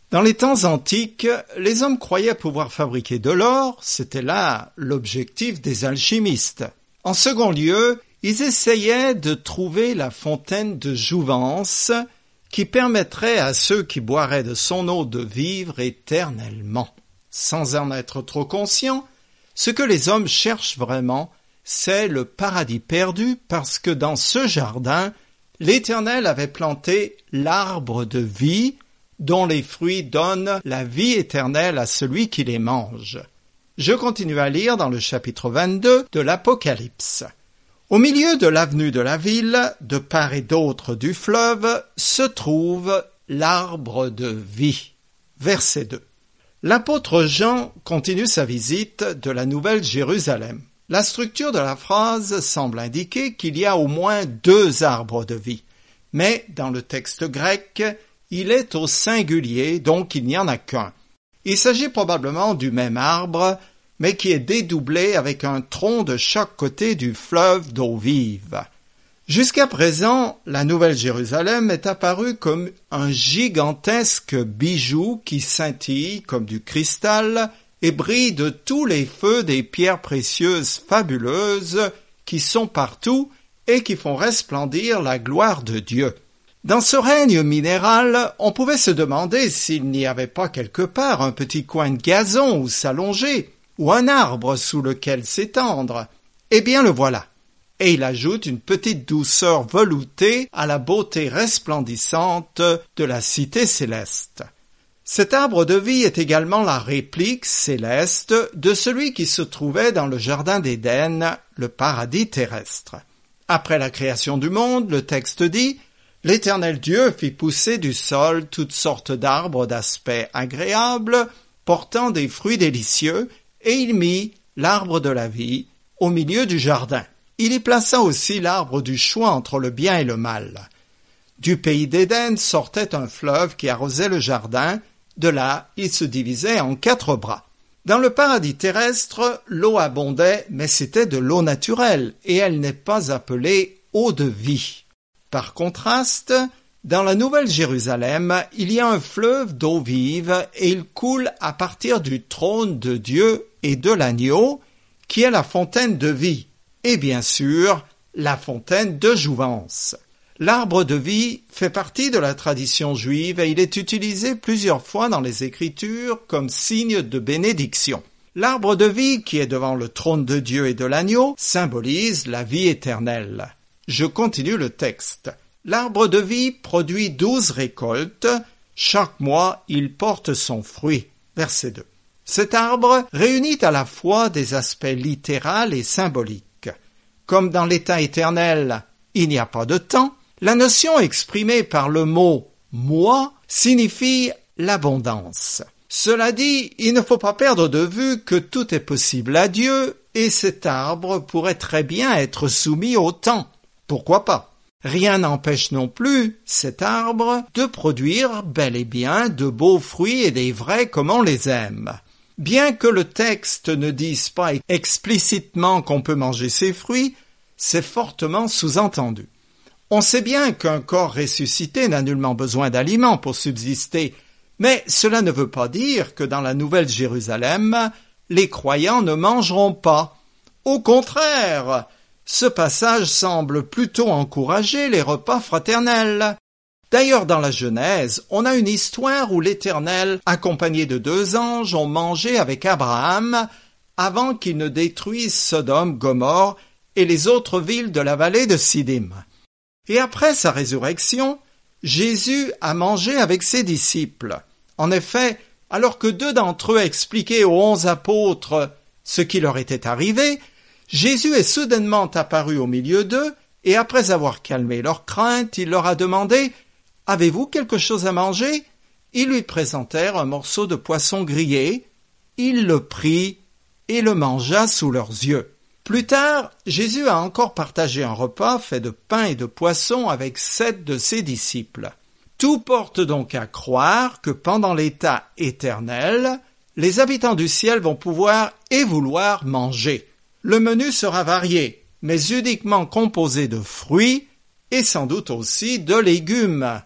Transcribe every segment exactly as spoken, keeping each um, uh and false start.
Dans les temps antiques, les hommes croyaient pouvoir fabriquer de l'or, c'était là l'objectif des alchimistes. En second lieu, ils essayaient de trouver la fontaine de jouvence qui permettrait à ceux qui boiraient de son eau de vivre éternellement. Sans en être trop conscients, ce que les hommes cherchent vraiment, c'est le paradis perdu parce que dans ce jardin, l'Éternel avait planté l'arbre de vie dont les fruits donnent la vie éternelle à celui qui les mange. Je continue à lire dans le chapitre vingt-deux de l'Apocalypse. Au milieu de l'avenue de la ville, de part et d'autre du fleuve, se trouve l'arbre de vie. Verset deux. L'apôtre Jean continue sa visite de la Nouvelle Jérusalem. La structure de la phrase semble indiquer qu'il y a au moins deux arbres de vie. Mais dans le texte grec, il est au singulier, donc il n'y en a qu'un. Il s'agit probablement du même arbre, mais qui est dédoublé avec un tronc de chaque côté du fleuve d'eau vive. Jusqu'à présent, la Nouvelle Jérusalem est apparue comme un gigantesque bijou qui scintille comme du cristal et brille de tous les feux des pierres précieuses fabuleuses qui sont partout et qui font resplendir la gloire de Dieu. Dans ce règne minéral, on pouvait se demander s'il n'y avait pas quelque part un petit coin de gazon où s'allonger, ou un arbre sous lequel s'étendre. Eh bien le voilà. Et il ajoute une petite douceur veloutée à la beauté resplendissante de la cité céleste. Cet arbre de vie est également la réplique céleste de celui qui se trouvait dans le jardin d'Éden, le paradis terrestre. Après la création du monde, le texte dit « L'Éternel Dieu fit pousser du sol toutes sortes d'arbres d'aspect agréable, portant des fruits délicieux, et il mit l'arbre de la vie au milieu du jardin. Il y plaça aussi l'arbre du choix entre le bien et le mal. Du pays d'Éden sortait un fleuve qui arrosait le jardin, de là il se divisait en quatre bras. Dans le paradis terrestre, l'eau abondait, mais c'était de l'eau naturelle, et elle n'est pas appelée eau de vie. Par contraste, dans la Nouvelle Jérusalem, il y a un fleuve d'eau vive et il coule à partir du trône de Dieu et de l'agneau, qui est la fontaine de vie, et bien sûr, la fontaine de jouvence. L'arbre de vie fait partie de la tradition juive et il est utilisé plusieurs fois dans les Écritures comme signe de bénédiction. L'arbre de vie qui est devant le trône de Dieu et de l'agneau symbolise la vie éternelle. Je continue le texte. L'arbre de vie produit douze récoltes. Chaque mois, il porte son fruit. Verset deux. Cet arbre réunit à la fois des aspects littéraux et symboliques. Comme dans l'état éternel, il n'y a pas de temps, la notion exprimée par le mot « moi » signifie l'abondance. Cela dit, il ne faut pas perdre de vue que tout est possible à Dieu et cet arbre pourrait très bien être soumis au temps. Pourquoi pas? Rien n'empêche non plus cet arbre de produire bel et bien de beaux fruits et des vrais comme on les aime. Bien que le texte ne dise pas explicitement qu'on peut manger ces fruits, c'est fortement sous-entendu. On sait bien qu'un corps ressuscité n'a nullement besoin d'aliments pour subsister, mais cela ne veut pas dire que dans la Nouvelle Jérusalem, les croyants ne mangeront pas. Au contraire, ce passage semble plutôt encourager les repas fraternels. D'ailleurs, dans la Genèse, on a une histoire où l'Éternel, accompagné de deux anges, ont mangé avec Abraham avant qu'il ne détruise Sodome, Gomorrhe et les autres villes de la vallée de Siddim. Et après sa résurrection, Jésus a mangé avec ses disciples. En effet, alors que deux d'entre eux expliquaient aux onze apôtres ce qui leur était arrivé, Jésus est soudainement apparu au milieu d'eux, et après avoir calmé leurs craintes, il leur a demandé « Avez-vous quelque chose à manger ?» Ils lui présentèrent un morceau de poisson grillé. Il le prit et le mangea sous leurs yeux. Plus tard, Jésus a encore partagé un repas fait de pain et de poisson avec sept de ses disciples. Tout porte donc à croire que pendant l'état éternel, les habitants du ciel vont pouvoir et vouloir manger. Le menu sera varié, mais uniquement composé de fruits et sans doute aussi de légumes.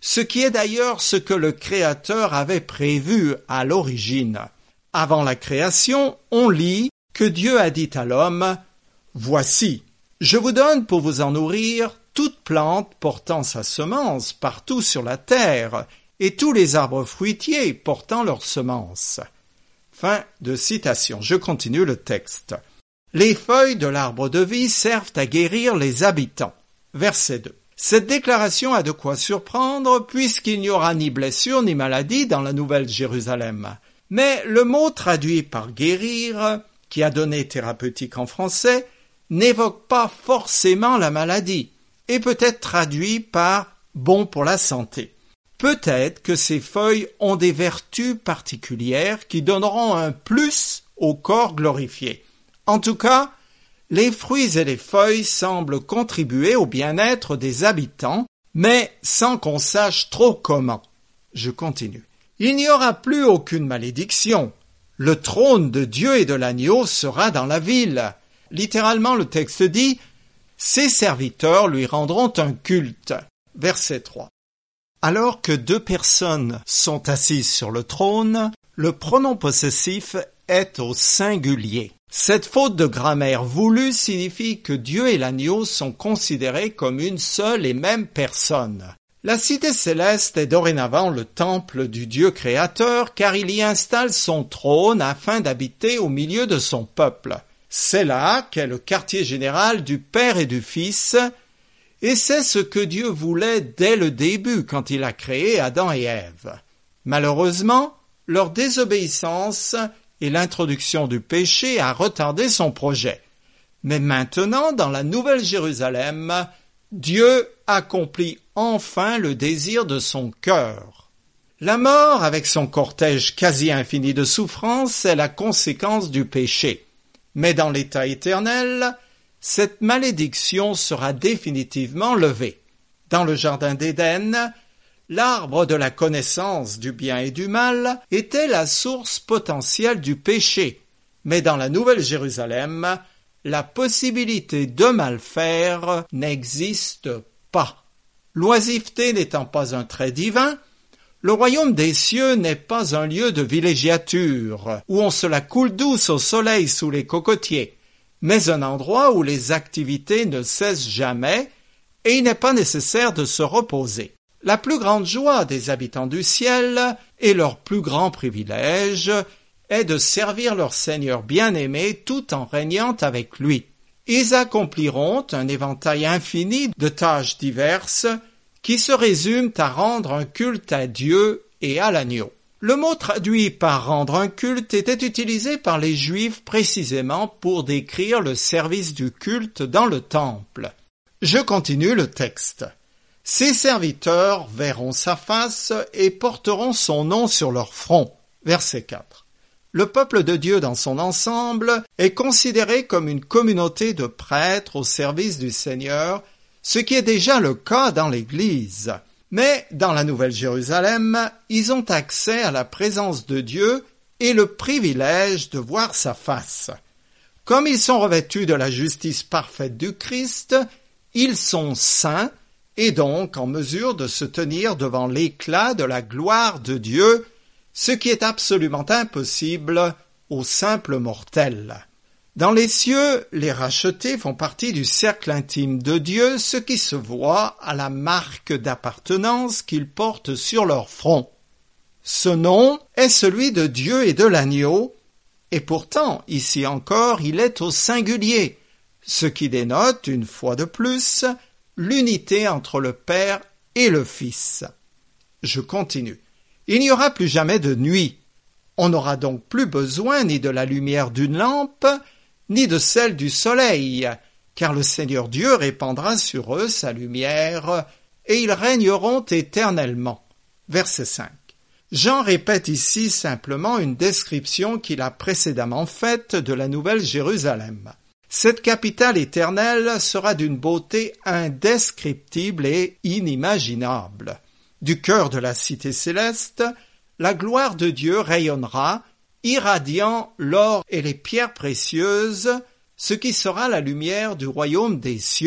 ce qui est d'ailleurs ce que le Créateur avait prévu à l'origine. Avant la création, on lit que Dieu a dit à l'homme « Voici, je vous donne pour vous en nourrir toute plante portant sa semence partout sur la terre, et tous les arbres fruitiers portant leur semence. » Fin de citation. Je continue le texte. Les feuilles de l'arbre de vie servent à guérir les habitants. Verset deux. Cette déclaration a de quoi surprendre puisqu'il n'y aura ni blessure ni maladie dans la Nouvelle Jérusalem. Mais le mot traduit par guérir, qui a donné thérapeutique en français, n'évoque pas forcément la maladie et peut être traduit par bon pour la santé. Peut-être que ces feuilles ont des vertus particulières qui donneront un plus au corps glorifié. En tout cas, les fruits et les feuilles semblent contribuer au bien-être des habitants, mais sans qu'on sache trop comment. Je continue. Il n'y aura plus aucune malédiction. Le trône de Dieu et de l'agneau sera dans la ville. Littéralement, le texte dit « Ses serviteurs lui rendront un culte ». Verset trois. Alors que deux personnes sont assises sur le trône, le pronom possessif est au singulier. Cette faute de grammaire voulue signifie que Dieu et l'agneau sont considérés comme une seule et même personne. La cité céleste est dorénavant le temple du Dieu créateur car il y installe son trône afin d'habiter au milieu de son peuple. C'est là qu'est le quartier général du Père et du Fils, et c'est ce que Dieu voulait dès le début quand il a créé Adam et Ève. Malheureusement, leur désobéissance et l'introduction du péché a retardé son projet. Mais maintenant, dans la Nouvelle Jérusalem, Dieu accomplit enfin le désir de son cœur. La mort, avec son cortège quasi infini de souffrances, est la conséquence du péché. Mais dans l'état éternel, cette malédiction sera définitivement levée. Dans le jardin d'Éden, l'arbre de la connaissance du bien et du mal était la source potentielle du péché, mais dans la Nouvelle Jérusalem, la possibilité de mal faire n'existe pas. L'oisiveté n'étant pas un trait divin, le royaume des cieux n'est pas un lieu de villégiature, où on se la coule douce au soleil sous les cocotiers, mais un endroit où les activités ne cessent jamais et il n'est pas nécessaire de se reposer. La plus grande joie des habitants du ciel et leur plus grand privilège est de servir leur Seigneur bien-aimé tout en régnant avec lui. Ils accompliront un éventail infini de tâches diverses qui se résument à rendre un culte à Dieu et à l'agneau. Le mot traduit par rendre un culte était utilisé par les Juifs précisément pour décrire le service du culte dans le temple. Je continue le texte. Ses serviteurs verront sa face et porteront son nom sur leur front. Verset quatre. Le peuple de Dieu dans son ensemble est considéré comme une communauté de prêtres au service du Seigneur, ce qui est déjà le cas dans l'Église. Mais dans la Nouvelle Jérusalem, ils ont accès à la présence de Dieu et le privilège de voir sa face. Comme ils sont revêtus de la justice parfaite du Christ, ils sont saints et donc en mesure de se tenir devant l'éclat de la gloire de Dieu, ce qui est absolument impossible aux simples mortels. Dans les cieux, les rachetés font partie du cercle intime de Dieu, ce qui se voit à la marque d'appartenance qu'ils portent sur leur front. Ce nom est celui de Dieu et de l'agneau, et pourtant, ici encore, il est au singulier, ce qui dénote, une fois de plus, l'unité entre le Père et le Fils. Je continue. Il n'y aura plus jamais de nuit. On n'aura donc plus besoin ni de la lumière d'une lampe, ni de celle du soleil, car le Seigneur Dieu répandra sur eux sa lumière, et ils régneront éternellement. Verset cinq. Jean répète ici simplement une description qu'il a précédemment faite de la Nouvelle Jérusalem. Cette capitale éternelle sera d'une beauté indescriptible et inimaginable. Du cœur de la cité céleste, la gloire de Dieu rayonnera, irradiant l'or et les pierres précieuses, ce qui sera la lumière du royaume des cieux.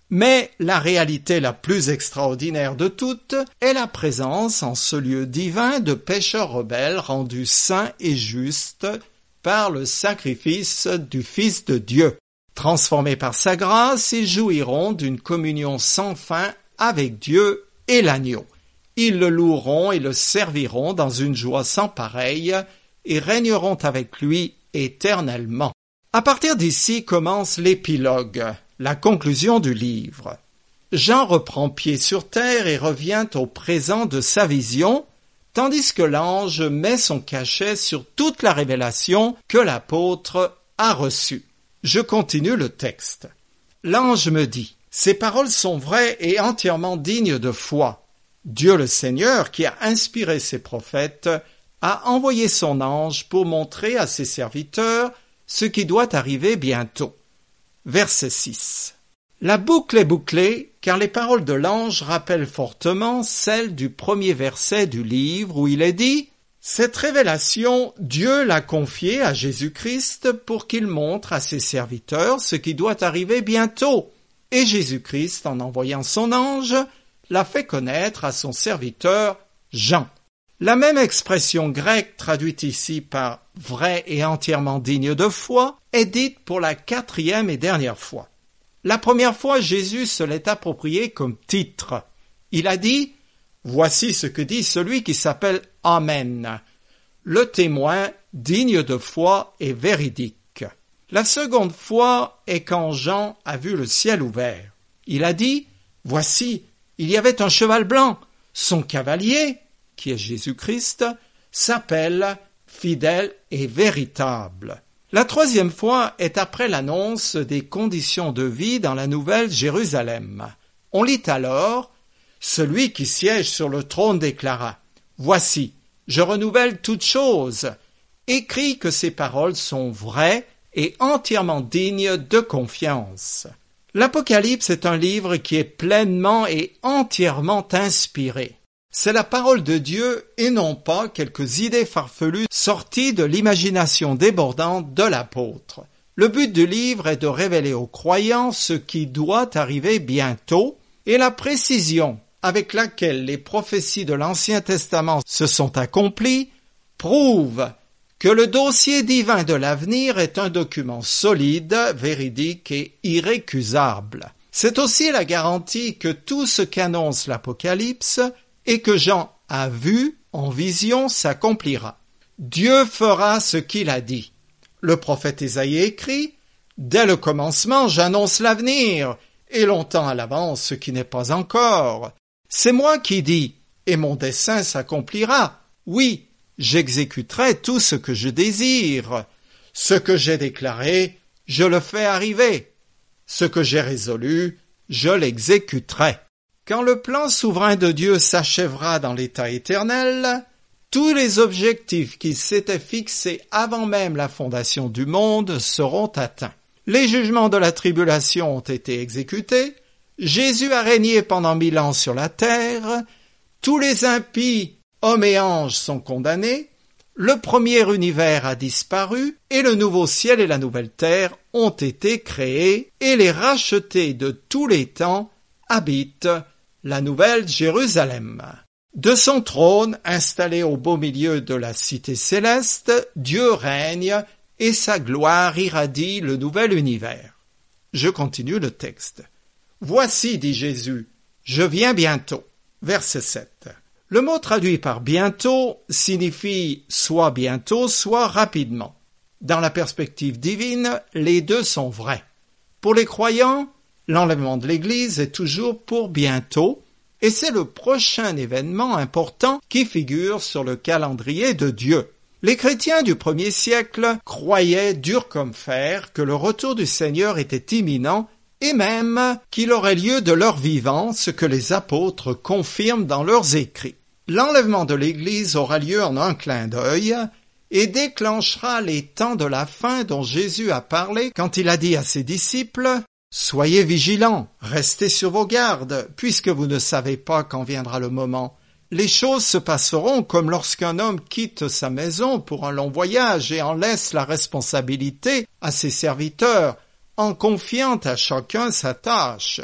Mais la réalité la plus extraordinaire de toutes est la présence en ce lieu divin de pécheurs rebelles rendus saints et justes par le sacrifice du Fils de Dieu. Transformés par sa grâce, ils jouiront d'une communion sans fin avec Dieu et l'agneau. Ils le loueront et le serviront dans une joie sans pareille et régneront avec lui éternellement. À partir d'ici commence l'épilogue, la conclusion du livre. Jean reprend pied sur terre et revient au présent de sa vision, tandis que l'ange met son cachet sur toute la révélation que l'apôtre a reçue. Je continue le texte. L'ange me dit, « Ces paroles sont vraies et entièrement dignes de foi. Dieu le Seigneur, qui a inspiré ses prophètes, a envoyé son ange pour montrer à ses serviteurs ce qui doit arriver bientôt. » Verset six. La boucle est bouclée, car les paroles de l'ange rappellent fortement celles du premier verset du livre où il est dit « Cette révélation, Dieu l'a confiée à Jésus-Christ pour qu'il montre à ses serviteurs ce qui doit arriver bientôt. Et Jésus-Christ, en envoyant son ange, l'a fait connaître à son serviteur Jean. » La même expression grecque traduite ici par « vrai et entièrement digne de foi » est dite pour la quatrième et dernière fois. La première fois, Jésus se l'est approprié comme titre. Il a dit « Voici ce que dit celui qui s'appelle Amen, le témoin digne de foi et véridique. » La seconde fois est quand Jean a vu le ciel ouvert. Il a dit « Voici, il y avait un cheval blanc, son cavalier, qui est Jésus-Christ, s'appelle fidèle et véritable. » La troisième fois est après l'annonce des conditions de vie dans la Nouvelle Jérusalem. On lit alors « Celui qui siège sur le trône déclara « Voici, je renouvelle toutes choses » écrit que ces paroles sont vraies et entièrement dignes de confiance. L'Apocalypse est un livre qui est pleinement et entièrement inspiré. C'est la parole de Dieu et non pas quelques idées farfelues sorties de l'imagination débordante de l'apôtre. Le but du livre est de révéler aux croyants ce qui doit arriver bientôt et la précision avec laquelle les prophéties de l'Ancien Testament se sont accomplies prouve que le dossier divin de l'avenir est un document solide, véridique et irrécusable. C'est aussi la garantie que tout ce qu'annonce l'Apocalypse et que Jean a vu en vision s'accomplira. Dieu fera ce qu'il a dit. Le prophète Ésaïe écrit « Dès le commencement, j'annonce l'avenir, et longtemps à l'avance ce qui n'est pas encore. C'est moi qui dis, et mon dessein s'accomplira. Oui, j'exécuterai tout ce que je désire. Ce que j'ai déclaré, je le fais arriver. Ce que j'ai résolu, je l'exécuterai. » Quand le plan souverain de Dieu s'achèvera dans l'état éternel, tous les objectifs qu'il s'était fixés avant même la fondation du monde seront atteints. Les jugements de la tribulation ont été exécutés, Jésus a régné pendant mille ans sur la terre, tous les impies, hommes et anges, sont condamnés, le premier univers a disparu et le nouveau ciel et la nouvelle terre ont été créés et les rachetés de tous les temps habitent la Nouvelle Jérusalem. De son trône, installé au beau milieu de la cité céleste, Dieu règne et sa gloire irradie le nouvel univers. Je continue le texte. « Voici, dit Jésus, je viens bientôt. » Verset sept. Le mot traduit par « bientôt » signifie soit bientôt, soit rapidement. Dans la perspective divine, les deux sont vrais. Pour les croyants, l'enlèvement de l'Église est toujours pour bientôt, et c'est le prochain événement important qui figure sur le calendrier de Dieu. Les chrétiens du premier siècle croyaient dur comme fer que le retour du Seigneur était imminent et même qu'il aurait lieu de leur vivant, ce que les apôtres confirment dans leurs écrits. L'enlèvement de l'Église aura lieu en un clin d'œil et déclenchera les temps de la fin dont Jésus a parlé quand il a dit à ses disciples « Soyez vigilants, restez sur vos gardes, puisque vous ne savez pas quand viendra le moment. Les choses se passeront comme lorsqu'un homme quitte sa maison pour un long voyage et en laisse la responsabilité à ses serviteurs, en confiant à chacun sa tâche.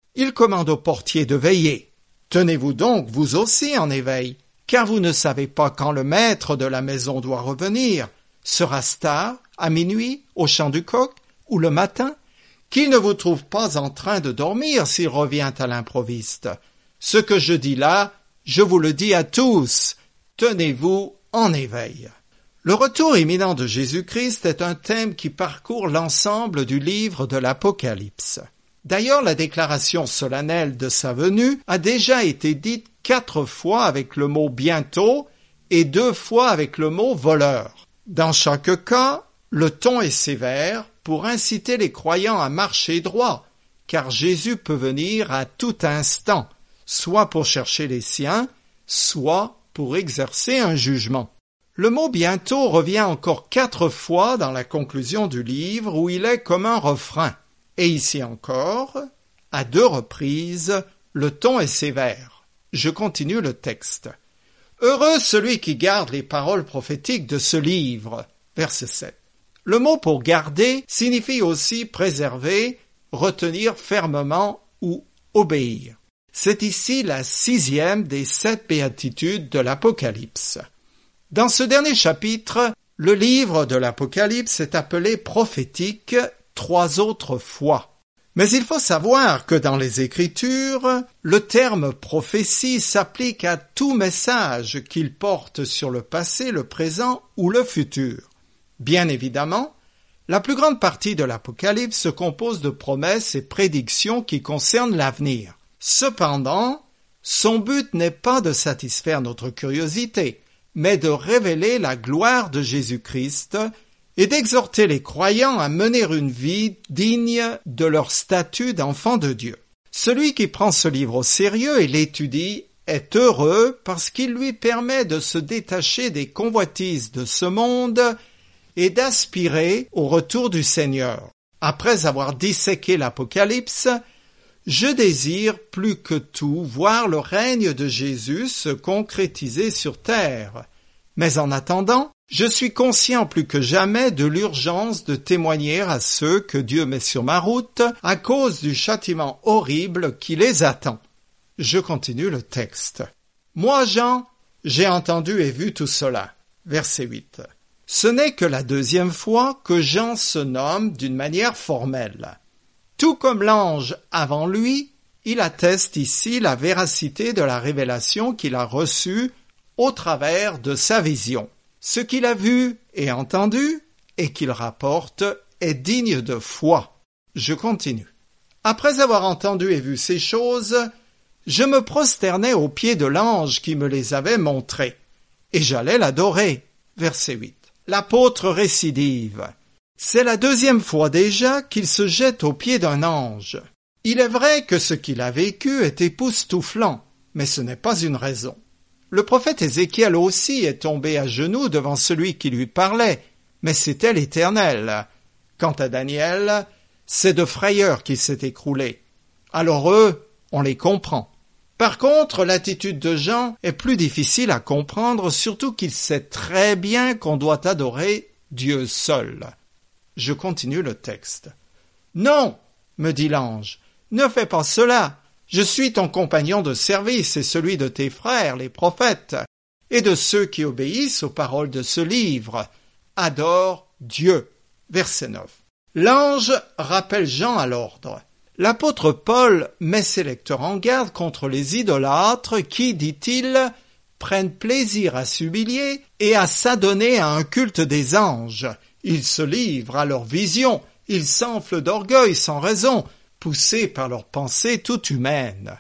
Il commande au portier de veiller. Tenez-vous donc, vous aussi, en éveil, car vous ne savez pas quand le maître de la maison doit revenir. Sera-ce tard, à minuit, au chant du coq, ou le matin? Qu'il ne vous trouve pas en train de dormir s'il revient à l'improviste. Ce que je dis là, je vous le dis à tous. Tenez-vous en éveil. Le retour imminent de Jésus-Christ est un thème qui parcourt l'ensemble du livre de l'Apocalypse. D'ailleurs, la déclaration solennelle de sa venue a déjà été dite quatre fois avec le mot « bientôt » et deux fois avec le mot « voleur ». Dans chaque cas, le ton est sévère pour inciter les croyants à marcher droit, car Jésus peut venir à tout instant, soit pour chercher les siens, soit pour exercer un jugement. Le mot « bientôt » revient encore quatre fois dans la conclusion du livre où il est comme un refrain. Et ici encore, à deux reprises, le ton est sévère. Je continue le texte. « Heureux celui qui garde les paroles prophétiques de ce livre. » Verset sept. Le mot pour garder signifie aussi préserver, retenir fermement ou obéir. C'est ici la sixième des sept béatitudes de l'Apocalypse. Dans ce dernier chapitre, le livre de l'Apocalypse est appelé prophétique trois autres fois. Mais il faut savoir que dans les Écritures, le terme prophétie s'applique à tout message qu'il porte sur le passé, le présent ou le futur. Bien évidemment, la plus grande partie de l'Apocalypse se compose de promesses et prédictions qui concernent l'avenir. Cependant, son but n'est pas de satisfaire notre curiosité, mais de révéler la gloire de Jésus-Christ et d'exhorter les croyants à mener une vie digne de leur statut d'enfant de Dieu. Celui qui prend ce livre au sérieux et l'étudie est heureux parce qu'il lui permet de se détacher des convoitises de ce monde et d'aspirer au retour du Seigneur. Après avoir disséqué l'Apocalypse, je désire plus que tout voir le règne de Jésus se concrétiser sur terre. Mais en attendant, je suis conscient plus que jamais de l'urgence de témoigner à ceux que Dieu met sur ma route à cause du châtiment horrible qui les attend. Je continue le texte. Moi, Jean, j'ai entendu et vu tout cela. Verset huit. Ce n'est que la deuxième fois que Jean se nomme d'une manière formelle. Tout comme l'ange avant lui, il atteste ici la véracité de la révélation qu'il a reçue au travers de sa vision. Ce qu'il a vu et entendu et qu'il rapporte est digne de foi. Je continue. Après avoir entendu et vu ces choses, je me prosternai aux pieds de l'ange qui me les avait montrées, et j'allais l'adorer. Verset huit. L'apôtre récidive. C'est la deuxième fois déjà qu'il se jette aux pieds d'un ange. Il est vrai que ce qu'il a vécu est époustouflant, mais ce n'est pas une raison. Le prophète Ézéchiel aussi est tombé à genoux devant celui qui lui parlait, mais c'était l'Éternel. Quant à Daniel, c'est de frayeur qu'il s'est écroulé. Alors eux, on les comprend. Par contre, l'attitude de Jean est plus difficile à comprendre, surtout qu'il sait très bien qu'on doit adorer Dieu seul. Je continue le texte. « Non, me dit l'ange, ne fais pas cela. Je suis ton compagnon de service et celui de tes frères, les prophètes, et de ceux qui obéissent aux paroles de ce livre. Adore Dieu. » Verset neuf. L'ange rappelle Jean à l'ordre. L'apôtre Paul met ses lecteurs en garde contre les idolâtres qui, dit-il, prennent plaisir à s'humilier et à s'adonner à un culte des anges. Ils se livrent à leurs visions, ils s'enflent d'orgueil sans raison, poussés par leurs pensées toutes humaines.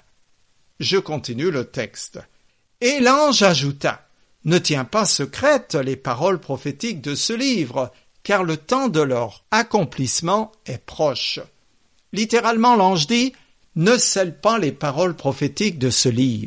Je continue le texte. Et l'ange ajouta, « Ne tiens pas secrètes les paroles prophétiques de ce livre, car le temps de leur accomplissement est proche. » Littéralement, l'ange dit « Ne scelle pas les paroles prophétiques de ce livre. »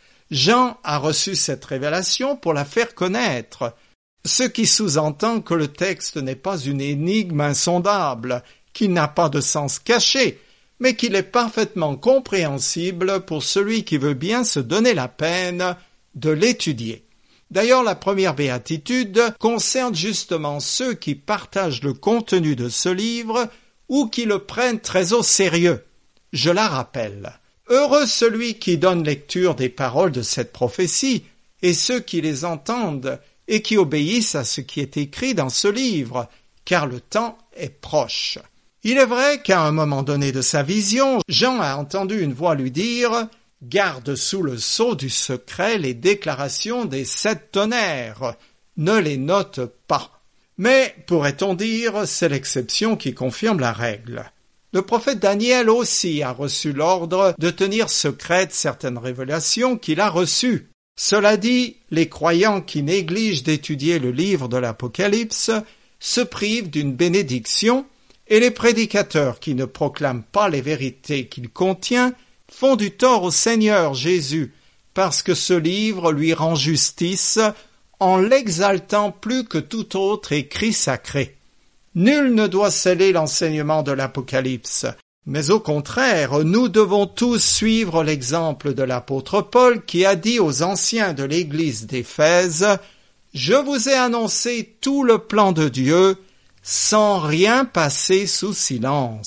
Jean a reçu cette révélation pour la faire connaître, ce qui sous-entend que le texte n'est pas une énigme insondable, qu'il n'a pas de sens caché, mais qu'il est parfaitement compréhensible pour celui qui veut bien se donner la peine de l'étudier. D'ailleurs, la première béatitude concerne justement ceux qui partagent le contenu de ce livre ou qui le prennent très au sérieux. je la rappelle. Heureux celui qui donne lecture des paroles de cette prophétie, et ceux qui les entendent, et qui obéissent à ce qui est écrit dans ce livre, car le temps est proche. Il est vrai qu'à un moment donné de sa vision, Jean a entendu une voix lui dire « Garde sous le sceau du secret les déclarations des sept tonnerres, ne les note pas. » Mais, pourrait-on dire, c'est l'exception qui confirme la règle. Le prophète Daniel aussi a reçu l'ordre de tenir secrètes certaines révélations qu'il a reçues. Cela dit, les croyants qui négligent d'étudier le livre de l'Apocalypse se privent d'une bénédiction, et les prédicateurs qui ne proclament pas les vérités qu'il contient font du tort au Seigneur Jésus, parce que ce livre lui rend justice en l'exaltant plus que tout autre écrit sacré. Nul ne doit sceller l'enseignement de l'Apocalypse, mais au contraire, nous devons tous suivre l'exemple de l'apôtre Paul qui a dit aux anciens de l'église d'Éphèse « Je vous ai annoncé tout le plan de Dieu, sans rien passer sous silence. »